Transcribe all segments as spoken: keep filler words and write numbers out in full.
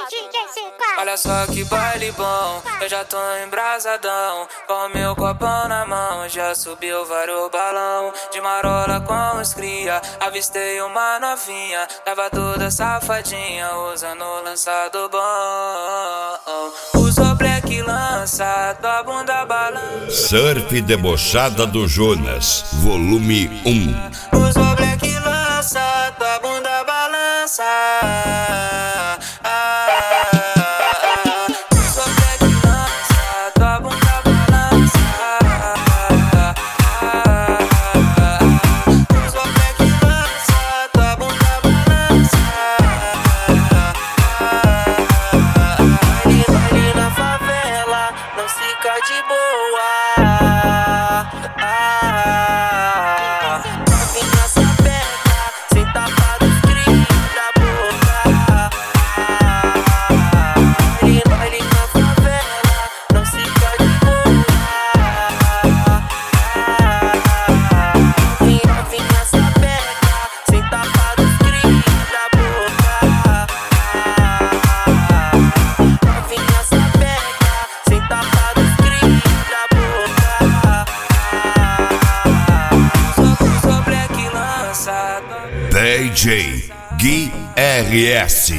D J C quatro. Olha só que baile bom, eu já tô embrasadão. Com meu copão na mão, já subiu vários balão. De marola com os cria, avistei uma novinha. Tava toda safadinha, usando o lançado bom. Usou black lança, tua bunda balança. Surf Debochada do Jonas, volume um. Usou black lança, tua bunda balança. Fica de boa, ah, novinha sapeca, sem tapa dos cria da boca. Ele baile na favela, não fica de boa. Novinha, novinha sapeca, sem tapa dos cria da boca. Novinha sapeca, sem tapa. D J Gui R S.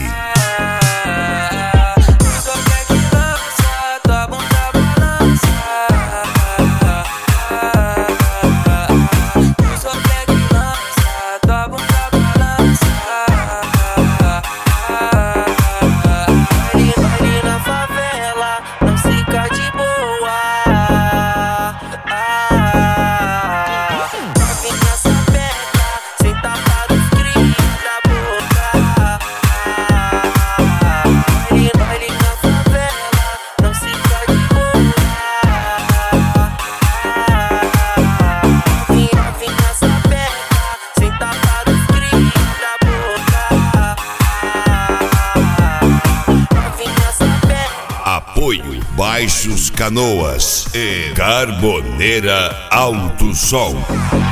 Apoio Baixos Canoas e Carboneira Alto Som.